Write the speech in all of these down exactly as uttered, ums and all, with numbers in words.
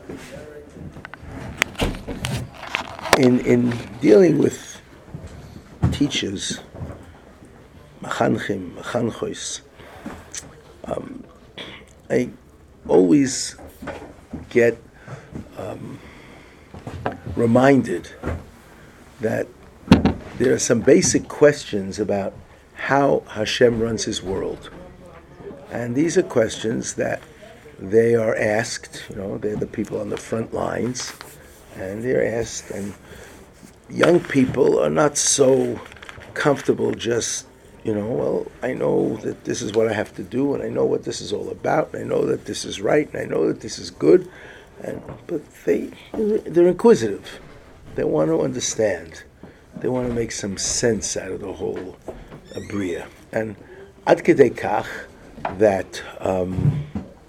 In in dealing with teachers, machanchim, machanchos, um, I always get um, reminded that there are some basic questions about how Hashem runs His world, and these are questions that they are asked. You know, they're the people on the front lines, and they're asked. And young people are not so comfortable just, you know, well, I know that this is what I have to do, and I know what this is all about, and I know that this is right, and I know that this is good, and but they they're inquisitive. They want to understand. They want to make some sense out of the whole abriya. And ad kedei kach that um,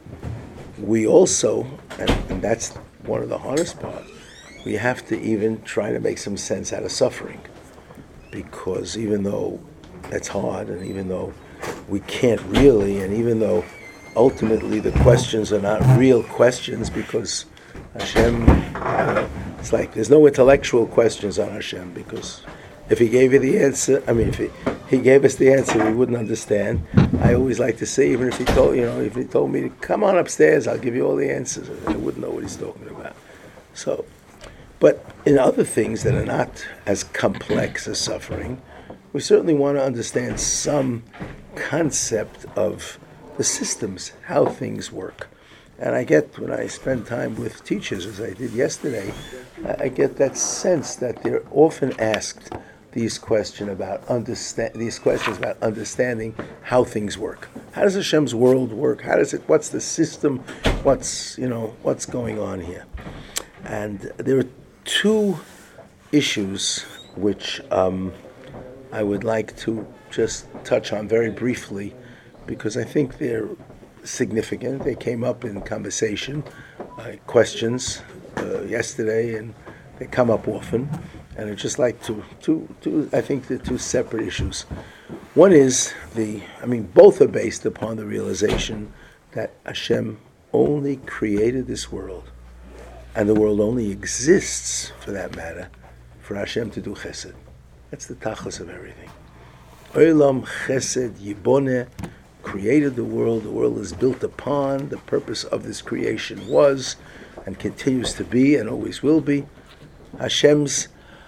we also, and, and that's one of the hardest parts, we have to even try to make some sense out of suffering, because even though that's hard, and even though we can't really, and even though ultimately the questions are not real questions, because Hashem, you know, it's like there's no intellectual questions on Hashem, because if He gave you the answer, I mean, if He, he gave us the answer, we wouldn't understand. I always like to say, even if He told, you know, if He told me to come on upstairs, I'll give you all the answers, I wouldn't know what He's talking about. So, but in other things that are not as complex as suffering, we certainly want to understand some concept of the systems, how things work. And I get, when I spend time with teachers, as I did yesterday, I get that sense that they're often asked these questions about understand these questions about understanding how things work. How does Hashem's world work? How does it? What's the system? What's you know? What's going on here? And there are two issues which um, I would like to just touch on very briefly, because I think they're significant. They came up in conversation, uh, questions uh, yesterday, and they come up often. And I'd just like to, to, to, I think they're two separate issues. One is the, I mean, both are based upon the realization that Hashem only created this world, and the world only exists, for that matter, for Hashem to do chesed. That's the tachlis of everything. Olam chesed yiboneh, created the world. The world is built upon. The purpose of this creation was, and continues to be, and always will be, Hashem's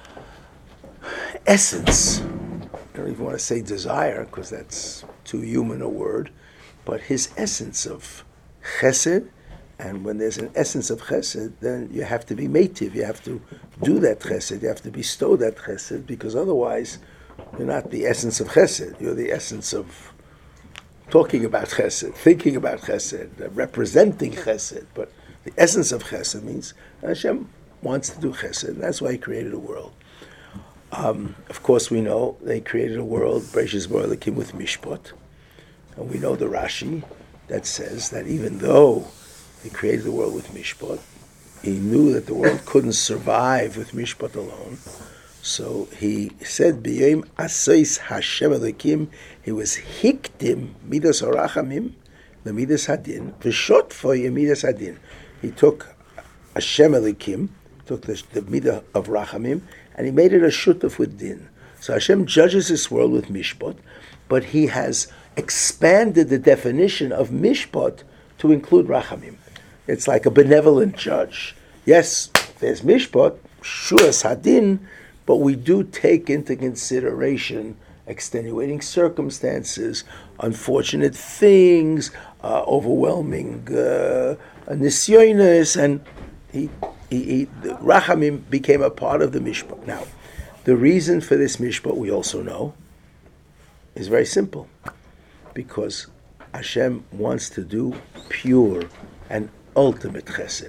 essence. I don't even want to say desire, because that's too human a word, but His essence of chesed. And when there's an essence of chesed, then you have to be meitiv. You have to do that chesed. You have to bestow that chesed, because otherwise you're not the essence of chesed. You're the essence of talking about chesed, thinking about chesed, uh, representing chesed. But the essence of chesed means Hashem wants to do chesed, and that's why He created a world. Um, of course, we know they created a world, Bereshis bara Elokim, with mishpat. And we know the Rashi that says that even though He created the world with mishpat, He knew that the world couldn't survive with mishpat alone. So He said, B'yom asois Hashem Elokim, He was hikdim midas harachamim, the midas hadin, v'shot for midas hadin. He took Hashem Elokim, took the, the midah of rachamim, and He made it a shutaf with din. So Hashem judges this world with mishpat, but He has expanded the definition of mishpat to include rachamim. It's like a benevolent judge. Yes, there's mishpat, shuas hadin, but we do take into consideration extenuating circumstances, unfortunate things, uh, overwhelming uh, nisyonis, and he, he, he, the rachamim became a part of the mishpat. Now, the reason for this mishpat, we also know, is very simple, because Hashem wants to do pure and ultimate chesed.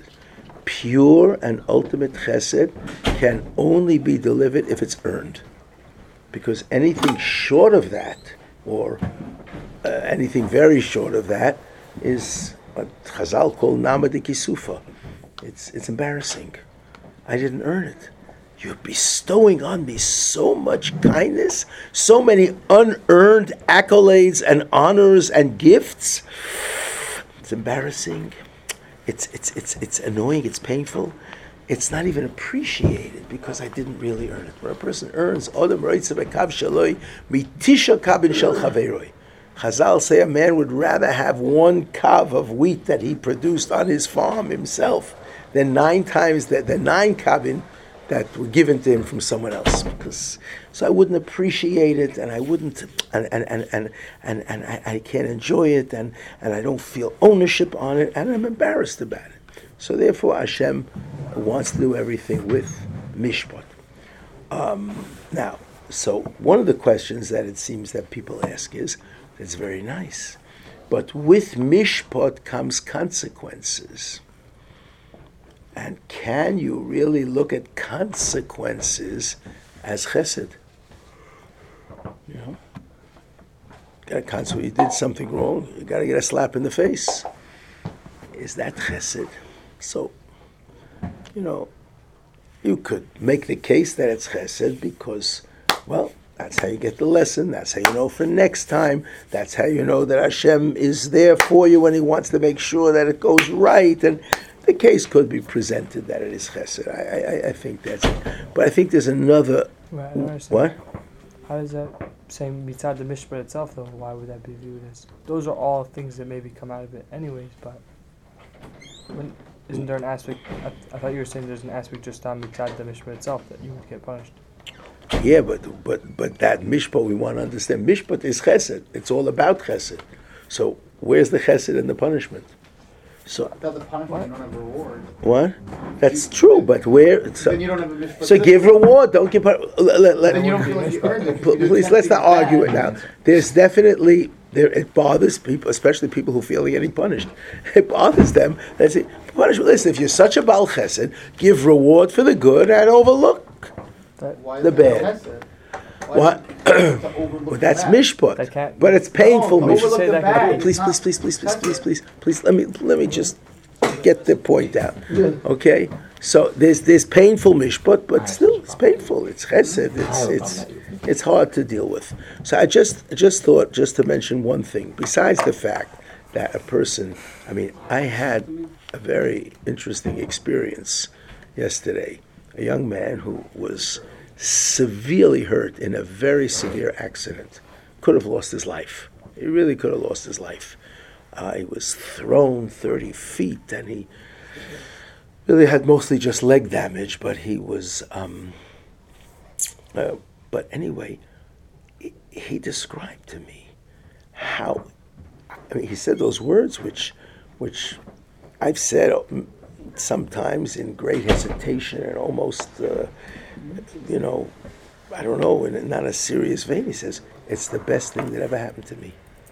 Pure and ultimate chesed can only be delivered if it's earned. Because anything short of that, or uh, anything very short of that, is what Chazal call nama de kisufa. It's, it's embarrassing. I didn't earn it. You're bestowing on me so much kindness, so many unearned accolades and honors and gifts. It's embarrassing. it's it's it's it's annoying, it's painful, it's not even appreciated because I didn't really earn it. Where a person earns, Odom roitze bekav shaloi mitisha kabin shel chaveroi. Chazal say a man would rather have one kav of wheat that he produced on his farm himself than nine times that the nine kavin that were given to him from someone else. Because so I wouldn't appreciate it, and I wouldn't, and and and and, and, and I, I can't enjoy it, and, and I don't feel ownership on it, and I'm embarrassed about it. So therefore, Hashem wants to do everything with mishpat. Um, now, so one of the questions that it seems that people ask is, it's very nice, but with mishpat comes consequences. And can you really look at consequences as chesed? You know, got a consequence. You did something wrong. You got to get a slap in the face. Is that chesed? So, you know, you could make the case that it's chesed because, well, that's how you get the lesson. That's how you know for next time. That's how you know that Hashem is there for you when He wants to make sure that it goes right. And the case could be presented that it is chesed. I, I, I think that's it. But I think there's another. Right, I don't understand. What? How does that same mitzad the mishpat itself though? Why would that be viewed as? Those are all things that maybe come out of it, anyways. But when, isn't there an aspect? I, I thought you were saying there's an aspect just on mitzad the mishpat itself that you would get punished. Yeah, but but but that mishpat we want to understand. Mishpat is chesed. It's all about chesed. So where's the chesed and the punishment? So without the punishment, you don't have a reward. What? That's true, but where? So, then you don't have a mishpat. So give reward. Don't give. Let, let, let, then you don't feel like you earned it. Please, let's not argue it now. There's definitely there. It bothers people, especially people who feel they're getting punished. It bothers them. They say, punishment. Listen, if you're such a bal chesed, give reward for the good and overlook Why the bad. What? Well, that's mishpat, That but it's painful No, mishpat. overlook the bad. Please, please, please, please, please, please, please, please. Let me let me just get the point out. Okay. So there's there's painful mishpat, but still it's painful. It's chesed. It's it's it's hard to deal with. So I just I just thought just to mention one thing. Besides the fact that a person, I mean, I had a very interesting experience yesterday. A young man who was severely hurt in a very severe accident. Could have lost his life. He really could have lost his life. Uh, he was thrown thirty feet, and he really had mostly just leg damage, but he was, um, uh, but anyway, he, he described to me how, I mean, he said those words which, which I've said sometimes in great hesitation and almost, uh, you know, I don't know, in not a serious vein. He says, it's the best thing that ever happened to me.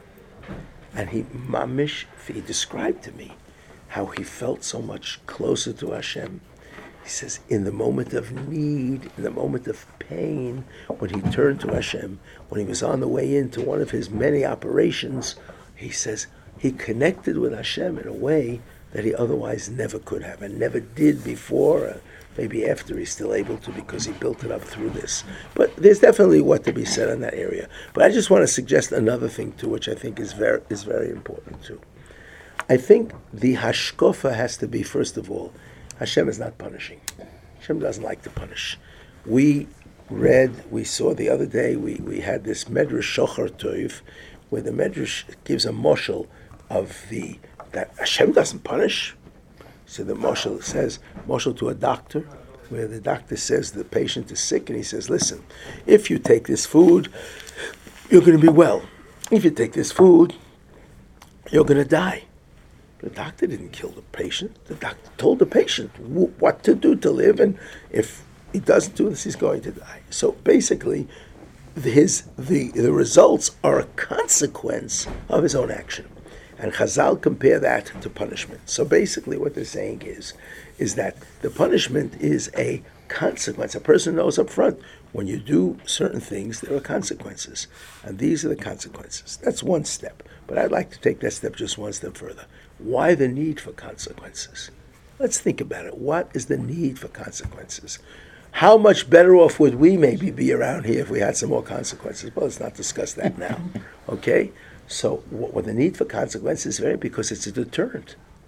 And he, mamish, he described to me how he felt so much closer to Hashem. He says, in the moment of need, in the moment of pain, when he turned to Hashem, when he was on the way into one of his many operations, he says, he connected with Hashem in a way that he otherwise never could have and never did before. Uh, maybe after he's still able to because he built it up through this. But there's definitely what to be said in that area. But I just want to suggest another thing too, which I think is very is very important too. I think the hashkofa has to be, first of all, Hashem is not punishing. Hashem doesn't like to punish. We read, we saw the other day, we, we had this Medrash Shochar Tov, where the Medrash gives a moshel of the, that Hashem doesn't punish. So the moshel says, moshel to a doctor, where the doctor says the patient is sick, and he says, listen, if you take this food, you're going to be well. If you take this food, you're going to die. The doctor didn't kill the patient. The doctor told the patient w- what to do to live, and if he doesn't do this, he's going to die. So basically, his the the results are a consequence of his own action. And Chazal compare that to punishment. So basically what they're saying is, is that the punishment is a consequence. A person knows up front, when you do certain things, there are consequences. And these are the consequences. That's one step. But I'd like to take that step just one step further. Why the need for consequences? Let's think about it. What is the need for consequences? How much better off would we maybe be around here if we had some more consequences? Well, let's not discuss that now. Okay? So what, what the need for consequences is very because it's a deterrent.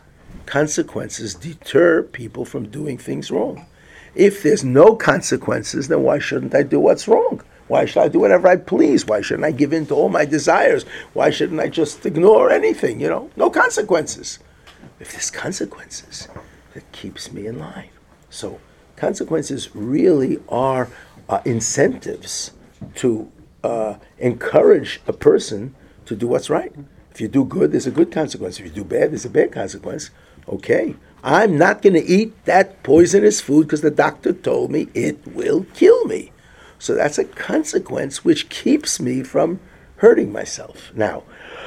consequences deter people from doing things wrong. If there's no consequences, then why shouldn't I do what's wrong? Why should I do whatever I please? Why shouldn't I give in to all my desires? Why shouldn't I just ignore anything, you know? No consequences. If there's consequences, that keeps me in line. So consequences really are uh, incentives to uh, encourage a person to do what's right. If you do good, there's a good consequence. If you do bad, there's a bad consequence. Okay, I'm not going to eat that poisonous food because the doctor told me it will kill me. So that's a consequence which keeps me from hurting myself. Now,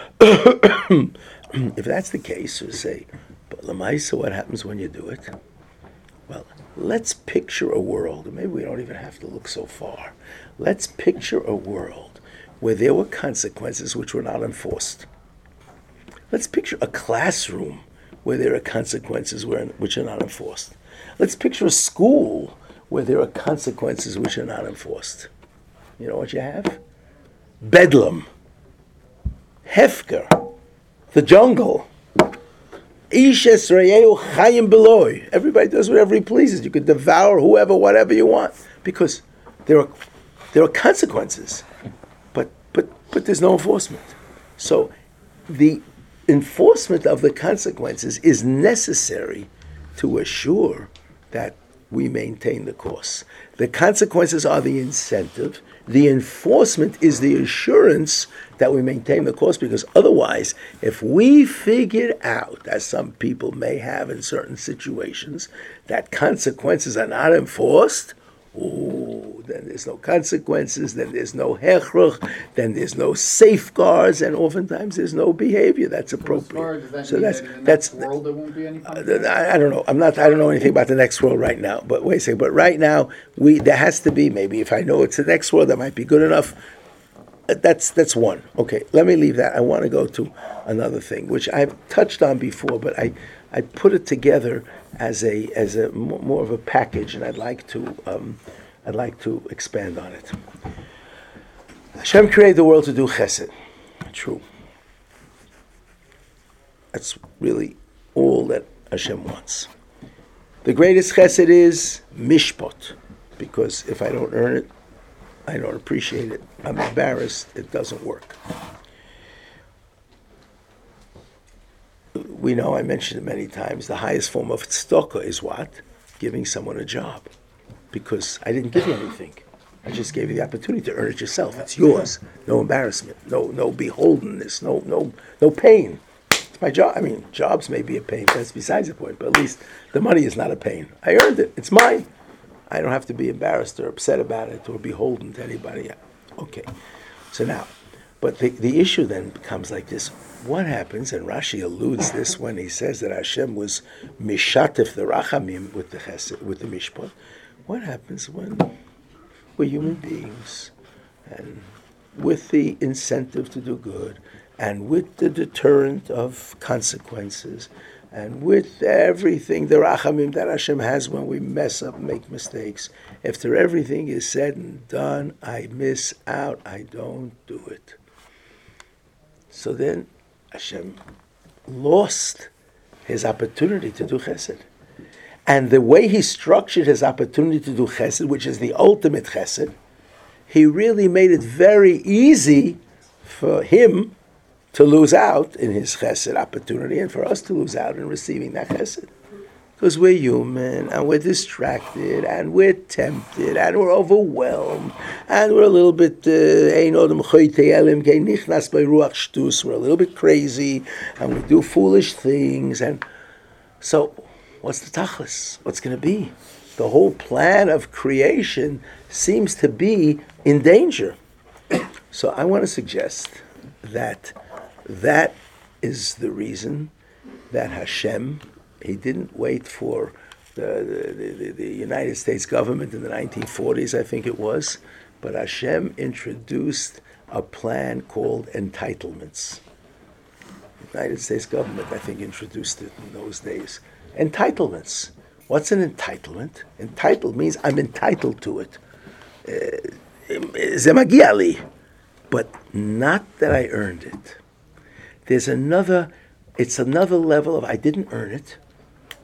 if that's the case, we say, but Lamaisa, what happens when you do it? Well, let's picture a world, and maybe we don't even have to look so far. Let's picture a world where there were consequences which were not enforced. Let's picture a classroom where there are consequences which are not enforced. Let's picture a school where there are consequences which are not enforced. You know what you have? Bedlam, Hefker, the jungle. Ish Esrayehu Chayim Beloy. Everybody does whatever he pleases. You could devour whoever, whatever you want, because there are there are consequences, but but but there's no enforcement. So the enforcement of the consequences is necessary to assure that we maintain the course. The consequences are the incentive. The enforcement is the assurance that we maintain the course, because otherwise, if we figured out, as some people may have in certain situations, that consequences are not enforced, ooh, then there's no consequences, then there's no hechruch, then there's no safeguards, and oftentimes there's no behavior that's appropriate. As far as so that that's mean that in the that's next world there won't be any uh, punishment? I, I don't know. I'm not. I don't know anything about the next world right now. But wait a second. But right now, we there has to be, maybe if I know it's the next world, that might be good enough. Uh, That's that's one. Okay, let me leave that. I want to go to another thing, which I've touched on before, but I, I put it together as a as a mo- more of a package, and I'd like to um, I'd like to expand on it. Hashem created the world to do chesed. True. That's really all that Hashem wants. The greatest chesed is mishpot, because if I don't earn it, I don't appreciate it, I'm embarrassed, it doesn't work. We know, I mentioned it many times, the highest form of tzedakah is what? Giving someone a job. Because I didn't give you anything. I just gave you the opportunity to earn it yourself. It's yours. No embarrassment, no no beholdenness, no no no pain. It's my job. I mean, jobs may be a pain, that's besides the point, but at least the money is not a pain. I earned it, it's mine. I don't have to be embarrassed or upset about it or beholden to anybody. Okay, so now, but the, the issue then becomes like this. What happens, and Rashi alludes this when he says that Hashem was mishatif the rachamim with the chesed, with the mishpat. What happens when we're human beings, and with the incentive to do good, and with the deterrent of consequences, and with everything, the rachamim that Hashem has when we mess up, make mistakes, after everything is said and done, I miss out, I don't do it. So then Hashem lost his opportunity to do chesed. And the way he structured his opportunity to do chesed, which is the ultimate chesed, he really made it very easy for him to lose out in his chesed opportunity, and for us to lose out in receiving that chesed. Because we're human, and we're distracted, and we're tempted, and we're overwhelmed, and we're a little bit, uh, we're a little bit crazy, and we do foolish things, and so what's the tachlis? What's going to be? The whole plan of creation seems to be in danger. So I want to suggest that that is the reason that Hashem, he didn't wait for the, the, the, the United States government in the nineteen forties, I think it was, but Hashem introduced a plan called entitlements. The United States government, I think, introduced it in those days. Entitlements. What's an entitlement? Entitled means I'm entitled to it. Ze magia li. But not that I earned it. There's another, it's another level of I didn't earn it,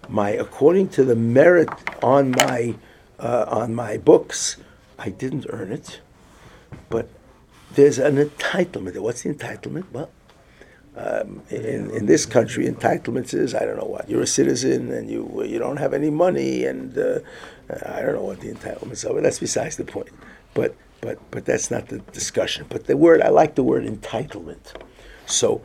my according to the merit on my uh, on my books, I didn't earn it, but there's an entitlement. What's the entitlement? Well, um, in in this country, entitlements is I don't know what. You're a citizen and you you don't have any money, and uh, I don't know what the entitlements are. But that's besides the point. But but but that's not the discussion. But the word I like the word entitlement. So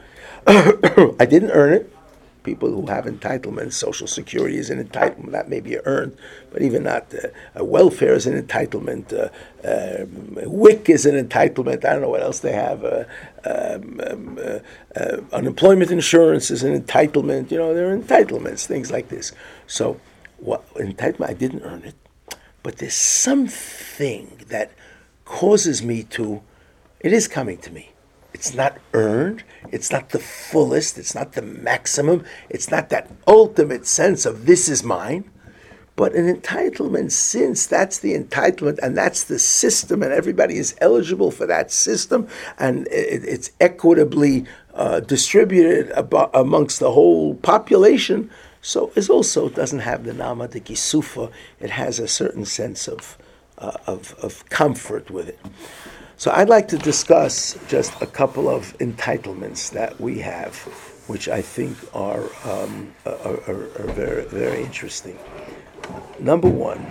I didn't earn it. People who have entitlements, Social Security is an entitlement, that may be earned, but even not. Uh, uh, welfare is an entitlement. Uh, uh, W I C is an entitlement. I don't know what else they have. Uh, um, um, uh, uh, unemployment insurance is an entitlement. You know, there are entitlements, things like this. So, what entitlement? I didn't earn it, but there's something that causes me to. It is coming to me. It's not earned. It's not the fullest. It's not the maximum. It's not that ultimate sense of this is mine. But an entitlement, since that's the entitlement and that's the system and everybody is eligible for that system and it, it's equitably uh, distributed abo- amongst the whole population, so it also doesn't have the nama de kisufa. It has a certain sense of, uh, of, of comfort with it. So I'd like to discuss just a couple of entitlements that we have, which I think are um, are, are, are very very interesting. Number one,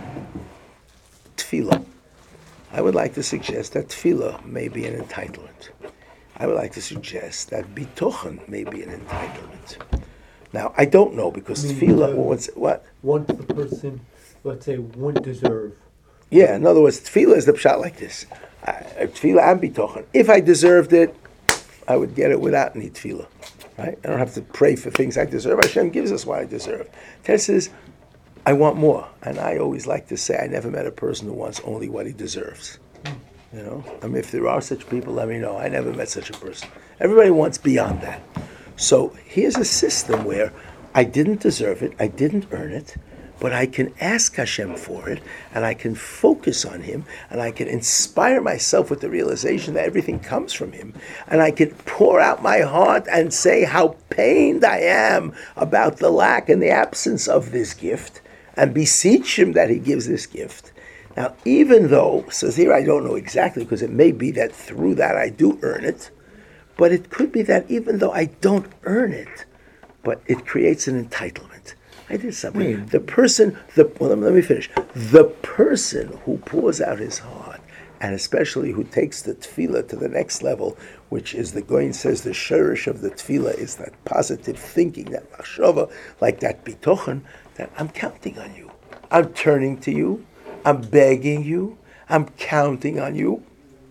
tefillah. I would like to suggest that tefillah may be an entitlement. I would like to suggest that bitochen may be an entitlement. Now I don't know because tefillah. What's what? Once the person, let's say, wouldn't deserve. Yeah, in other words, tefillah is the pshat like this. Uh, tefillah and bitochen. If I deserved it, I would get it without any tefillah. Right? I don't have to pray for things I deserve. Hashem gives us what I deserve. Ted says, I want more. And I always like to say, I never met a person who wants only what he deserves. You know? I mean, if there are such people, let me know. I never met such a person. Everybody wants beyond that. So here's a system where I didn't deserve it, I didn't earn it, but I can ask Hashem for it, and I can focus on Him, and I can inspire myself with the realization that everything comes from Him, and I can pour out my heart and say how pained I am about the lack and the absence of this gift, and beseech Him that He gives this gift. Now, even though, says here I don't know exactly, because it may be that through that I do earn it, but it could be that even though I don't earn it, but it creates an entitlement. I did something. Wait. The person, the well, let me finish. The person who pours out his heart, and especially who takes the tefillah to the next level, which is the Goin says the shirish of the tefillah is that positive thinking, that machshava, like that bitochen, that I'm counting on you. I'm turning to you. I'm begging you. I'm counting on you.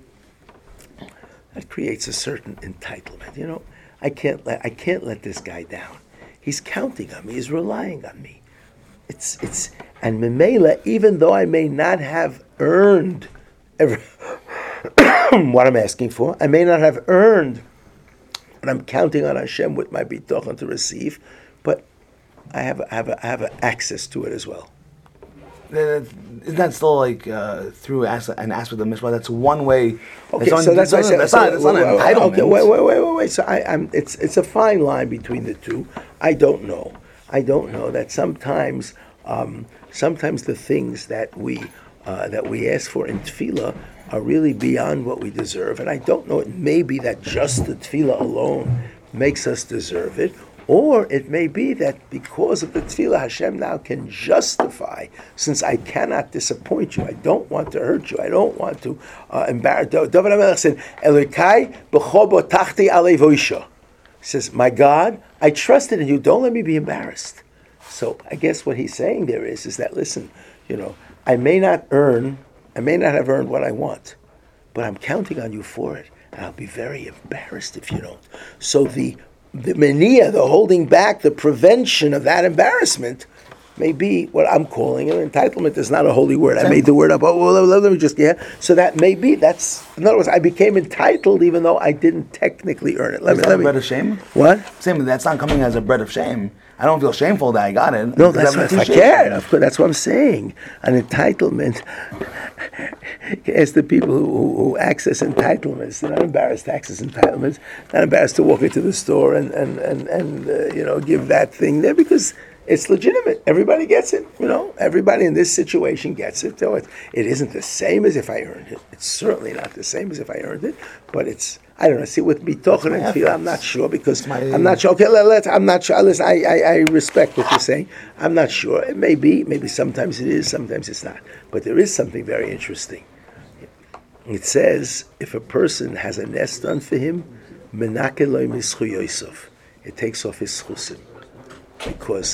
That creates a certain entitlement. You know, I can't let I can't let this guy down. He's counting on me. He's relying on me. It's it's and memela, even though I may not have earned every, what I'm asking for, I may not have earned, but I'm counting on Hashem with my bitochen to receive. But I have I have a, I have a access to it as well. Isn't that still like uh, through as- an aspect of mitzvah? That's one way. Okay, on- so that's why I said that's so, not, that's not an wait, entitlement. Okay, wait, wait, wait, wait, wait. So I, I'm. It's it's a fine line between the two. I don't know. I don't know that sometimes, um, sometimes the things that we uh, that we ask for in tefillah are really beyond what we deserve, and I don't know. It may be that just the tefillah alone makes us deserve it. Or it may be that because of the tefillah, Hashem now can justify, since I cannot disappoint you, I don't want to hurt you, I don't want to uh, embarrass. David HaMelech said, Elokai b'cho botachti alei voisha. He says, my God, I trusted in you, don't let me be embarrassed. So I guess what he's saying there is, is that, listen, you know, I may not earn, I may not have earned what I want, but I'm counting on you for it, and I'll be very embarrassed if you don't. So the The mania, the holding back, the prevention of that embarrassment may be what I'm calling an entitlement. Is not a holy word. I made the word up. Oh, well, let, let me just get. So that may be, that's, in other words, I became entitled even though I didn't technically earn it. Let Is me, that let a me. bread of shame? What? Same. That's not coming as a bread of shame. I don't feel shameful that I got it. No, because that's I what haven't I appreciated care. it. Of course, that's what I'm saying. An entitlement. Ask the people who, who, who access entitlements. They're not embarrassed to access entitlements. Not embarrassed to walk into the store and and and, and uh, you know, give that thing there because It's legitimate. Everybody gets it. You know, everybody in this situation gets it. Though it, it isn't the same as if I earned it. It's certainly not the same as if I earned it. But it's, I don't know. See, with bitochen and tefillah, I'm not sure because my- I'm not sure. Okay, let, let, I'm not sure. Listen, I, I, I respect what you're saying. I'm not sure. It may be. Maybe sometimes it is. Sometimes it's not. But there is something very interesting. It says if a person has a nest done for him, menake loy mischu yosef. It takes off his schusim because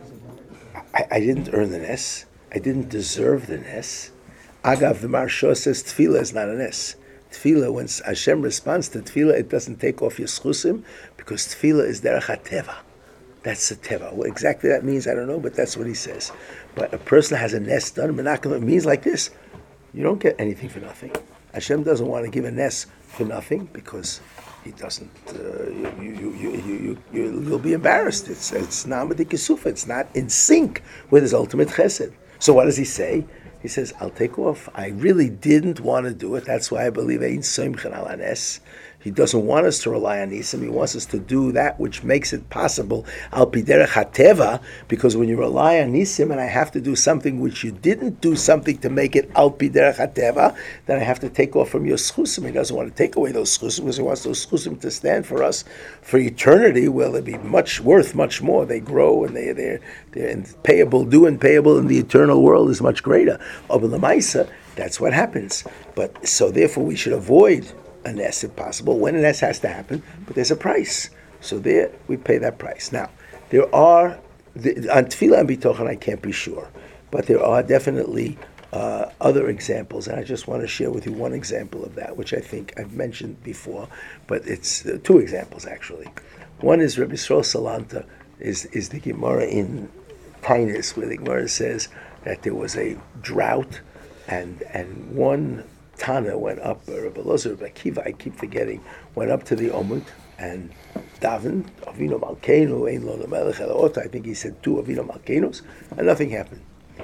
I, I didn't earn the nest. I didn't deserve the nest. Agav, the Maharsha says tefillah is not a nest. Tefillah, when Hashem responds to tefillah, it doesn't take off your schusim because tefillah is derech hateva. That's the teva. What exactly that means, I don't know, but that's what he says. But a person has a nest done, menake, it means like this. You don't get anything for nothing. Hashem doesn't want to give a nest for nothing because he doesn't. Uh, you, you, you, you, you, you, you'll be embarrassed. It's it's namadi kisufa. It's not in sync with his ultimate chesed. So what does he say? He says, "I'll take off. I really didn't want to do it. That's why I believe ein soimchen al hanes." He doesn't want us to rely on Nisim. He wants us to do that which makes it possible, al pi derech hateva, because when you rely on Nisim and I have to do something which you didn't do something to make it al pi derech hateva, then I have to take off from your schusim. He doesn't want to take away those schusim because he wants those schusim to stand for us for eternity. Well, they'll be much worth much more. They grow and they, they're, they're payable, due and payable in the eternal world is much greater. But l'maisa, that's what happens. But so therefore we should avoid a nest if possible, when a nest has to happen, but there's a price. So there, we pay that price. Now, there are, the, on Tefillah and Bitochen, I can't be sure, but there are definitely uh, other examples, and I just want to share with you one example of that, which I think I've mentioned before, but it's uh, two examples actually. One is Rabbi Yisrael Salanta, is, is the Gemara in Tainis, where the Gemara says that there was a drought, and and one Tana went up, or Rabbi Elazar, Rabbi Akiva, I keep forgetting, went up to the Omud and davened, Avinu Malkeinu, Ein Lo Lamelech Ela, I think he said two Avinu Malkeinus, and nothing happened.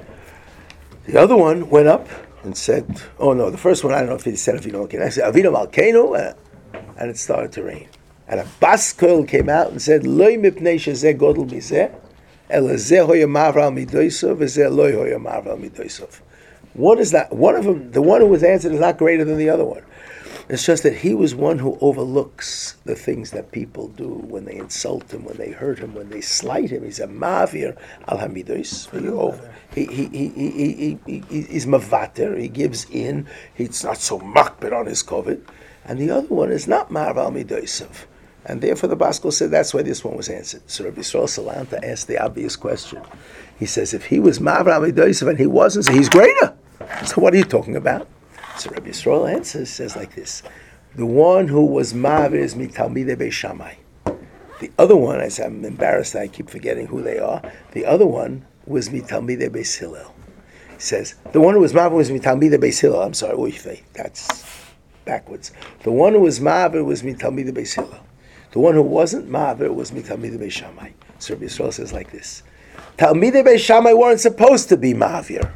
The other one went up and said, oh no, the first one, I don't know if he said Avinu Malkeinu, I said Avinu Malkeinu, and it started to rain. And a bas kol came out and said, Loi mipnei shezeh godel mizeh, ela zeh hoya mavral midoisov, v'zeh loi hoya mavral midoisov. What is that? One of them, the one who was answered is not greater than the other one. It's just that he was one who overlooks the things that people do when they insult him, when they hurt him, when they slight him. He's a mavir al hamidos. He he he he he he he he's mavater. He gives in. He's not so makbid on his kovid. And the other one is not mav al midosav. And therefore the Baskel said that's why this one was answered. So Rabbi Yisrael Salanta asked the obvious question. He says if he was mav al midosav and he wasn't, so he's greater. So what are you talking about? So Rabbi Yisrael answers, says like this. The one who was Mav is Mitalmidei Beis Shammai. The other one, as I'm embarrassed, I keep forgetting who they are. The other one was Mitalmidei Beis Hillel. He says, the one who was Mav was Mitalmidei Beis Hillel. I'm sorry, Uyfei, that's backwards. The one who was Mav was Mitalmidei Beis Hillel. The one who wasn't Mav was Mitalmidei Beis Shammai. So Rabbi Yisrael says like this. Talmidei Beis Shammai weren't supposed to be Mavir.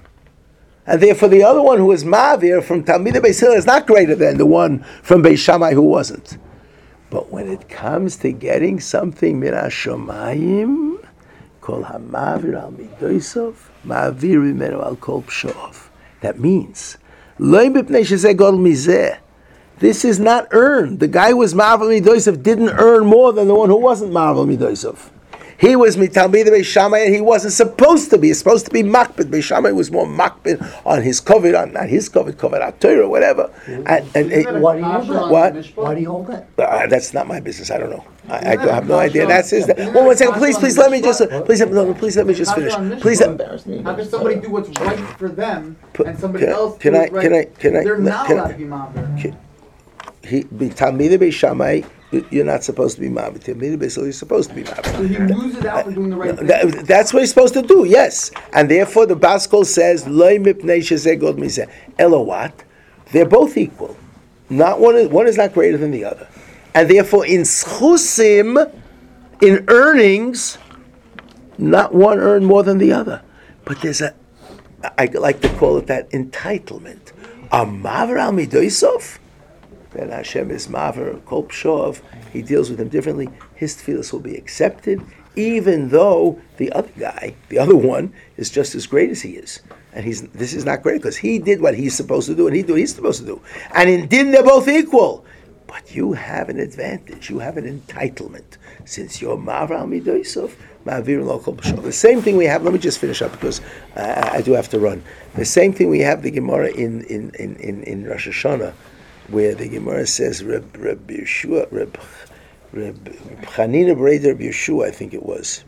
And therefore, the other one who was Mavir from Talmidei Beis Hillel is not greater than the one from Beis Shammai who wasn't. But when it comes to getting something min hashamayim, kol hamavir al midosav, ma'avir mimenu al kol pshov. That means, lo mipnei shezeh godel mizeh. This is not earned. The guy who was ma'avir midosav didn't earn more than the one who wasn't ma'avir midosav. He was mitalmidei Beis Shammai, and he wasn't supposed to be. He's supposed to be makbid. Beis Shammai was more makbid on his kovid, on not his kovid, kovid atur or whatever. And, and, and Why do you hold that? what? Why do you hold that? Uh, that's not my business. I don't know. I, I don't have no idea. That's his. One, one second, please, please let me just. Please, no, please let me just finish. Please. How can somebody do what's right for them and somebody Can I- else can do I- what's right? can I- can I- They're not can I- allowed to be mavir. He mitalmidei Beis Shammai. You're not supposed to be mavir. Talmidei Beis Hillel, you're supposed to be mavir. So he loses out for doing the right thing. That, that's what he's supposed to do, yes. And therefore the Baskol says, Loi mipnei shezeh god mizeh. Elo what? They're both equal. Not one is, one is not greater than the other. And therefore in schusim, in earnings, not one earned more than the other. But there's a, I like to call it that entitlement. A maver al midosav? Then Hashem is maver kol pshov. He deals with him differently. His tefillos will be accepted even though the other guy, the other one, is just as great as he is. And he's this is not great because he did what he's supposed to do and he did what he's supposed to do. And in din, they're both equal. But you have an advantage. You have an entitlement. Since you're Ma'avar al Midosav, Ma'avir lo kol b'shov. The same thing we have, let me just finish up because uh, I do have to run. The same thing we have the Gemara in, in, in, in, in Rosh Hashanah, where the Gemara says, Reb, Reb Yeshua, Reb, Reb Chanina Breder Reb Yeshua, I think it was,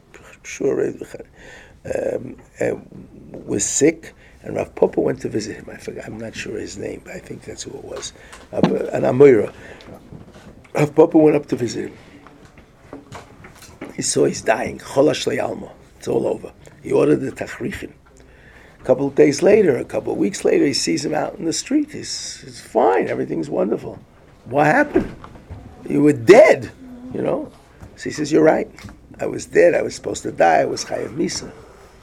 um, uh, was sick, and Rav Papa went to visit him. I forgot, I'm not sure his name, but I think that's who it was. Uh, an Amira. Rav Papa went up to visit him. He saw he's dying. Cholash le'alma. It's all over. He ordered the tachrichin. A couple of days later, a couple of weeks later, he sees him out in the street. He's, he's fine. Everything's wonderful. What happened? You were dead, you know? So he says, you're right. I was dead. I was supposed to die. I was chayav misa.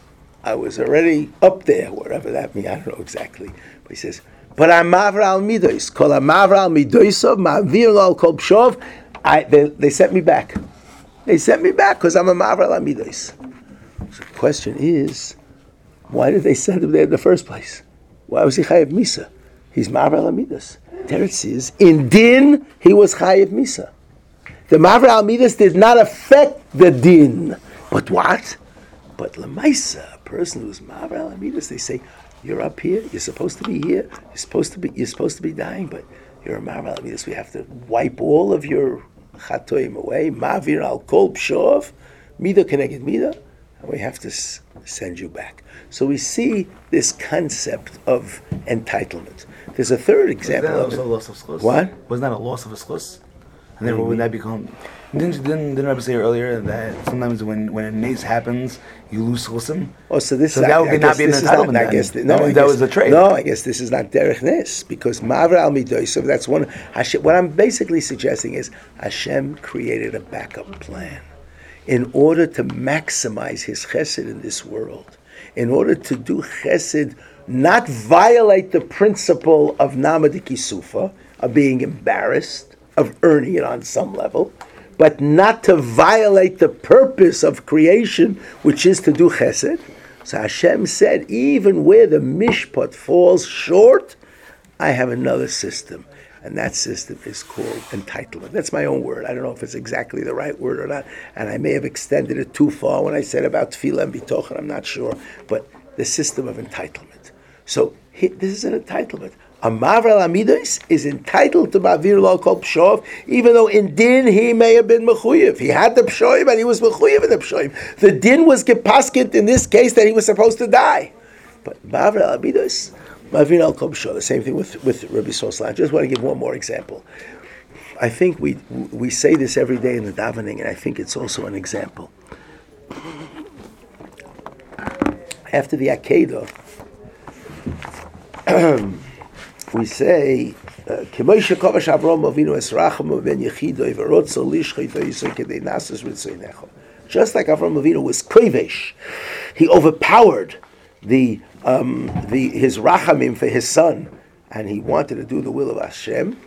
I was already up there, whatever that means. I don't know exactly. But he says, but I'm ma'avar al midos. Kol ha'ma'avar al midosav, ma'avir lo al kol b'shov. I, they, they sent me back. They sent me back because I'm a ma'avar al midos. So the question is, why did they send him there in the first place? Why was he chayav misa? He's ma'avar al midos. Teretz is, in din, he was chayav misa. The ma'avar al midos did not affect the din. But what? But lemaisa, a person who's ma'avar al midos, they say, you're up here, you're supposed to be here, you're supposed to be, you're supposed to be dying, but you're a ma'avar al midos. We have to wipe all of your chatoim away. Ma'avir al kol b'shov, mida keneged mida, and we have to s- send you back. So we see this concept of entitlement. There's a third example Was of that it. a loss of schus? What? Wasn't that a loss of a schus? And then what would that become? Didn't didn't didn't Rabbi say earlier that sometimes when when a nace happens, you lose schusim? Oh, so this So is that I, would I not guess be an this is not- entitlement I then. guess That no, means I that guess- was a trade. No, I guess this is not derech nes because ma'avar al midosav. That's one. Hashem, what I'm basically suggesting is Hashem created a backup plan in order to maximize His chesed in this world, in order to do chesed, not violate the principle of namadikisufa, of being embarrassed, of earning it on some level, but not to violate the purpose of creation, which is to do chesed. So Hashem said, even where the mishpat falls short, I have another system. And that system is called entitlement. That's my own word. I don't know if it's exactly the right word or not. And I may have extended it too far when I said about tefillah and bitochen. I'm not sure. But the system of entitlement. So he, this is an entitlement. A ma'avar al midos is entitled to ma'avir lo kol b'shov, even though in din he may have been mechuyev. He had the b'shoim and he was mechuyev in the b'shoim. The din was gepaskit in this case that he was supposed to die. But ma'avar al midos, ma'avir al kol b'shov. The same thing with with Rabbi Soslan. I just want to give one more example. I think we we say this every day in the davening, and I think it's also an example. After the Akedah, we say, "K'moshe kovash Avram Avinu es racham ben yechido v'rotzo lishchit v'yisoi kedei nasos ritzoinecho." Just like Avram Avinu was kovesh, he overpowered the um, the his rachamim for his son, and he wanted to do the will of Hashem.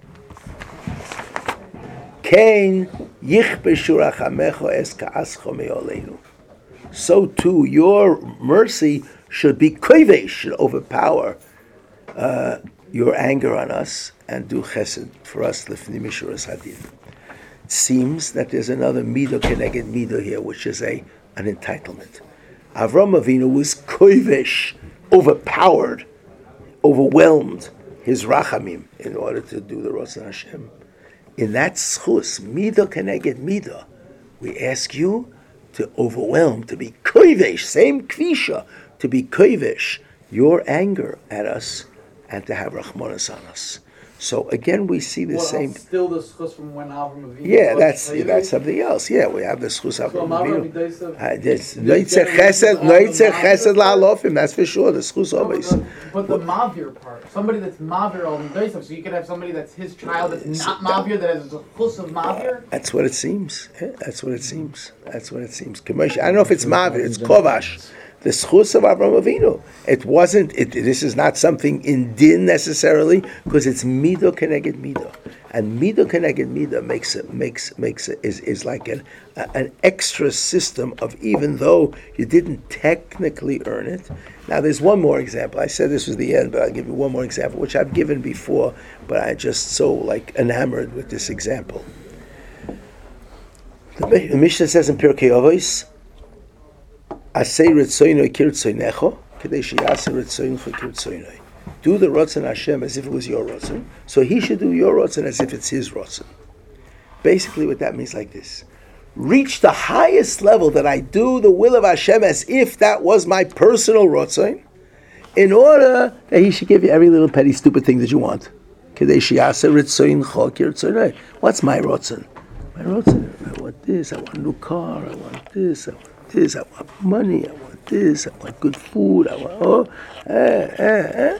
Kain yichbeshu rachamecho es ka'ascho me'oleinu. So too, your mercy should be kovesh, should overpower uh, your anger on us and do chesed for us lifnei mishuras hadin. It seems that there's another midah keneged midah here, which is a an entitlement. Avram Avinu was kovesh, overpowered, overwhelmed his rachamim in order to do the Ratzon Hashem. In that schus, midah keneged midah, we ask you to overwhelm, to be kovesh, same kvisha, to be kovesh, your anger at us, and to have rachmanas on us. So again, we see the What, same. Still the schus from when Avram Avinu. Yeah, was that's Kovesh? that's something else. Yeah, we have the schus So Avram Avram Avinu. Avinu. Uh, There's This noitzer generation chesed, of noitzer Avram chesed Avinu. la'alofim. That's for sure. The schus No, always. but, the, but the Mavir part, somebody that's Mavir al Midosav, so you could have somebody that's his child that's not Mavir, that has a chus of Mavir. That's what it seems. Yeah, that's what it seems. That's what it seems. Commercial. I don't know if it's Mavir. It's Kovash. The schus of Avram Avinu. It wasn't. It, this is not something in din necessarily, because it's mido keneged mido. And midah keneged midah makes it makes makes it is is like an a, an extra system of, even though you didn't technically earn it. Now there's one more example. I said this was the end, but I'll give you one more example, which I've given before, but I just so like enamored with this example. The, the Mishnah says in Pirkei Avos, "Asei ritzoynoi kirtzoynecho, kedei sheyaseh ritzoyncho kirtzoynoi." Do the Ratzon Hashem as if it was your Ratzon, so he should do your Ratzon as if it's his Ratzon. Basically what that means like this: reach the highest level that I do the will of Hashem as if that was my personal Ratzon, in order that he should give you every little petty stupid thing that you want. What's my Ratzon? My Ratzon, I want this, I want a new car, I want this, I want this, I want money, I want this, I want good food, I want, oh, eh, eh,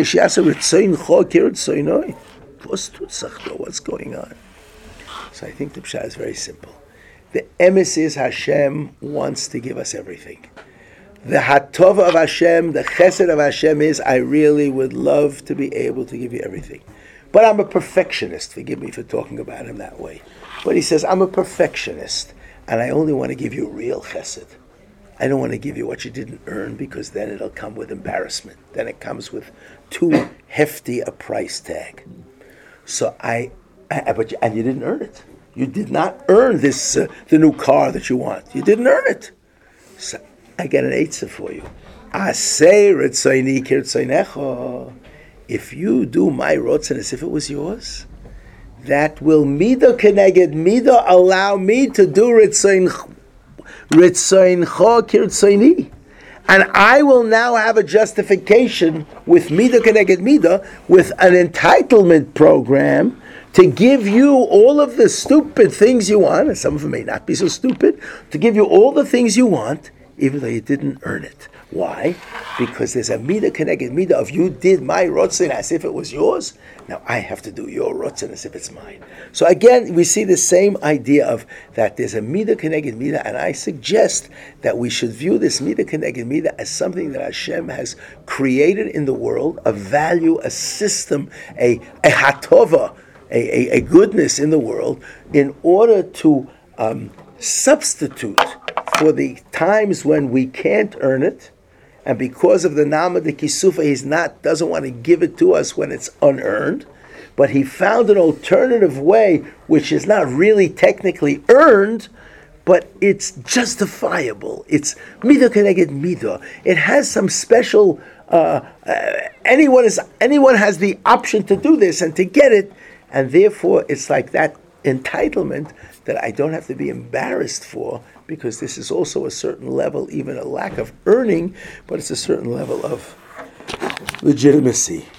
eh. What's going on? So I think the pshat is very simple. The emes is Hashem wants to give us everything. The hatova of Hashem, the chesed of Hashem is, I really would love to be able to give you everything. But I'm a perfectionist. Forgive me for talking about him that way. But he says, I'm a perfectionist, and I only want to give you real chesed. I don't want to give you what you didn't earn, because then it'll come with embarrassment. Then it comes with too hefty a price tag. So I, I but you, and you didn't earn it. You did not earn this, uh, the new car that you want. You didn't earn it. So I get an eitzah for you. Asei ritzoyni kirtzoynecho. If you do my rotzen as if it was yours, that will midah keneged midah allow me to do ritzoyncho kirtzoyni. And I will now have a justification with midah keneged midah, with an entitlement program to give you all of the stupid things you want, and some of them may not be so stupid, to give you all the things you want, even though you didn't earn it. Why? Because there's a midah keneged midah of you did my rotzen as if it was yours. Now I have to do your rotzen as if it's mine. So again, we see the same idea of that there's a midah keneged midah, and I suggest that we should view this midah keneged midah as something that Hashem has created in the world, a value, a system, a, a hatova, a, a, a goodness in the world, in order to um, substitute for the times when we can't earn it. And because of the Nama de Kisufa, he's not doesn't want to give it to us when it's unearned, but he found an alternative way, which is not really technically earned, but it's justifiable. It's midah keneged midah. It has some special. Uh, uh, anyone is anyone has the option to do this and to get it, and therefore it's like that entitlement that I don't have to be embarrassed for, because this is also a certain level, even a lack of earning, but it's a certain level of legitimacy.